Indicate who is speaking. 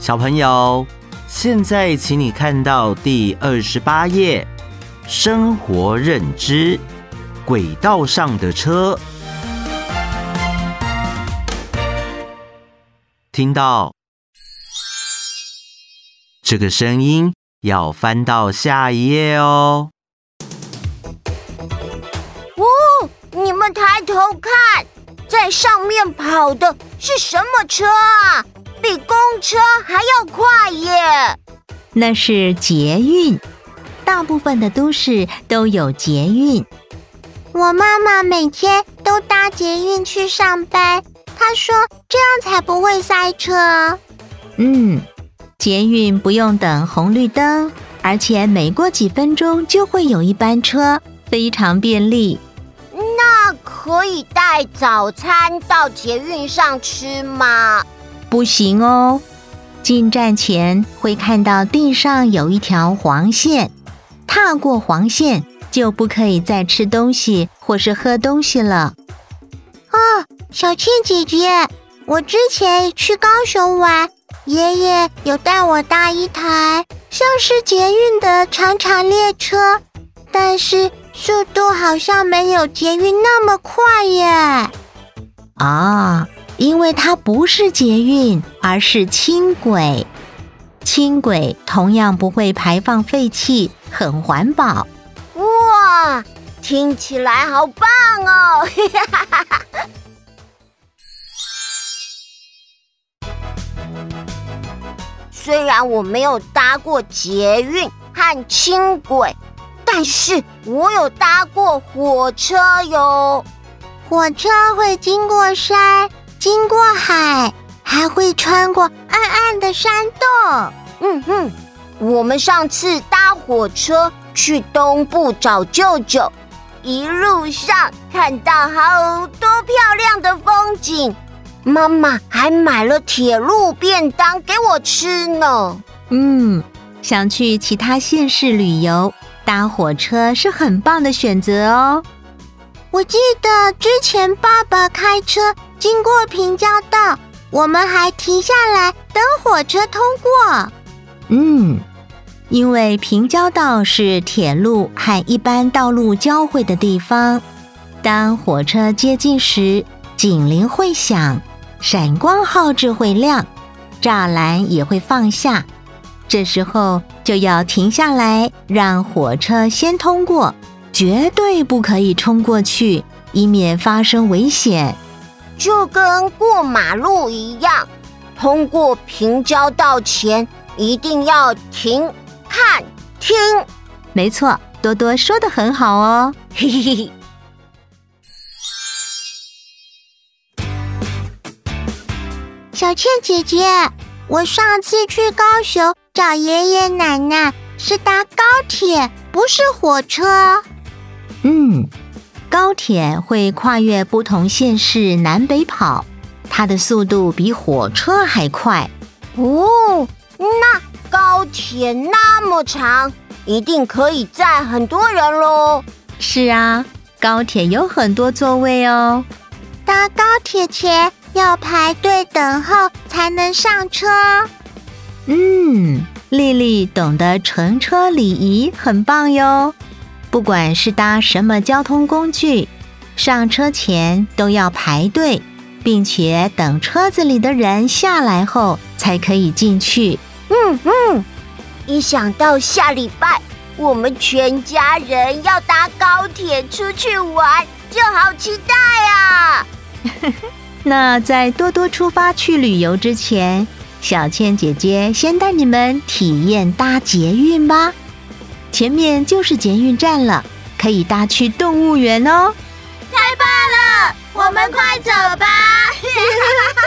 Speaker 1: 小朋友，现在请你看到第28页，生活认知，轨道上的车。听到这个声音，要翻到下一页哦。
Speaker 2: 哦，你们抬头看，在上面跑的是什么车啊？比公车还要快耶！
Speaker 3: 那是捷运，大部分的都市都有捷运。
Speaker 4: 我妈妈每天都搭捷运去上班，她说这样才不会塞车。
Speaker 3: 捷运不用等红绿灯，而且每过几分钟就会有一班车，非常便利。
Speaker 2: 那可以带早餐到捷运上吃吗？
Speaker 3: 不行哦，进站前会看到地上有一条黄线，踏过黄线就不可以再吃东西或是喝东西了。
Speaker 4: 小倩姐姐，我之前去高雄玩，爷爷有带我搭一台像是捷运的长长列车，但是速度好像没有捷运那么快耶。
Speaker 3: 因为它不是捷运，而是轻轨。轻轨同样不会排放废气，很环保。
Speaker 2: 哇，听起来好棒哦！虽然我没有搭过捷运和轻轨，但是我有搭过火车哟。
Speaker 4: 火车会经过山，经过海，还会穿过暗暗的山洞。
Speaker 2: 我们上次搭火车去东部找舅舅，一路上看到好多漂亮的风景，妈妈还买了铁路便当给我吃呢。
Speaker 3: 想去其他县市旅游，搭火车是很棒的选择哦。
Speaker 4: 我记得之前爸爸开车经过平交道，我们还停下来等火车通过。
Speaker 3: 因为平交道是铁路和一般道路交汇的地方，当火车接近时，警铃会响，闪光号志会亮，栅栏也会放下，这时候就要停下来，让火车先通过，绝对不可以冲过去，以免发生危险。
Speaker 2: 就跟过马路一样，通过平交道前一定要停、看、听。
Speaker 3: 没错，多多说得很好哦。
Speaker 4: 小倩姐姐，我上次去高雄找爷爷奶奶是搭高铁，不是火车。
Speaker 3: 高铁会跨越不同县市南北跑，它的速度比火车还快。
Speaker 2: 那高铁那么长，一定可以载很多人咯。
Speaker 3: 是啊，高铁有很多座位哦。
Speaker 4: 搭高铁前要排队等候才能上车。
Speaker 3: 丽丽懂得乘车礼仪，很棒哟。不管是搭什么交通工具，上车前都要排队，并且等车子里的人下来后才可以进去。
Speaker 2: 一想到下礼拜我们全家人要搭高铁出去玩，就好期待啊！
Speaker 3: 那在多多出发去旅游之前，小倩姐姐先带你们体验搭捷运吧。前面就是捷运站了，可以搭去动物园哦。
Speaker 2: 太棒了，我们快走吧！